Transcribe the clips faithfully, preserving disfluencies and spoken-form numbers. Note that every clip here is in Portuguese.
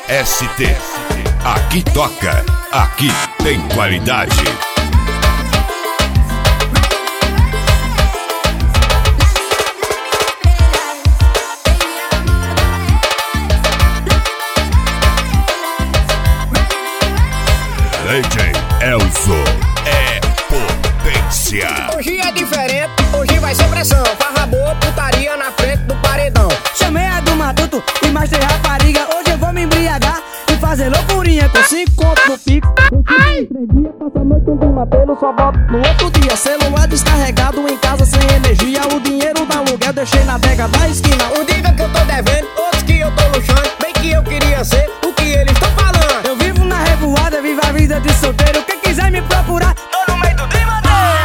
S T. Aqui toca, aqui tem qualidade. D J Elzo é potência. Hoje é diferente, hoje vai ser pressão. Farra boa, putaria na frente do paredão. Chamei a do Matuto e mais tem rapariga. Hoje eu vou me embriagar e fazer loucurinha com cinco contos no pico. Três dias, passa a noite um no apelo, só volto no outro dia. Celular descarregado em casa sem energia. O dinheiro da aluguel deixei na adega da esquina. Um diga que eu tô devendo, outros que eu tô luxando. Bem que eu queria ser o que eles estão falando. Eu vivo na revoada, vivo a vida de solteiro. Quem quiser me procurar, tô no meio do Drimadeiro.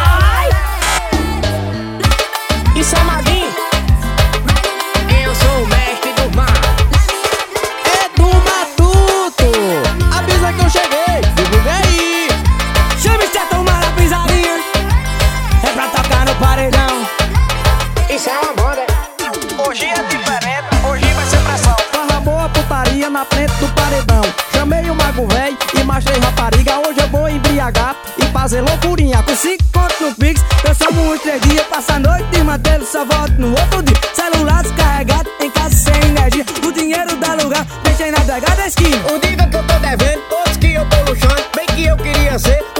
Isso é Maguinho, eu sou o mestre do mar. É do Matuto, avisa que eu cheguei, divulga aí. Chama esse tomar a pisadinha, é pra tocar no paredão. Isso é uma banda. Hoje é diferente, hoje vai ser pressão. Farra boa, putaria na frente do paredão. Chamei o mago véi e mais três rapariga. Hoje eu vou embriagar e fazer loucurinha com cinco contos no Pix. Eu só uns três dias, passa a noite de mantê-lo, só volto no outro dia. Celular descarregado, em casa sem energia. O dinheiro da lugar, deixei na adega da esquina. Um diga que eu tô devendo, outros que eu tô luxando. Bem que eu queria ser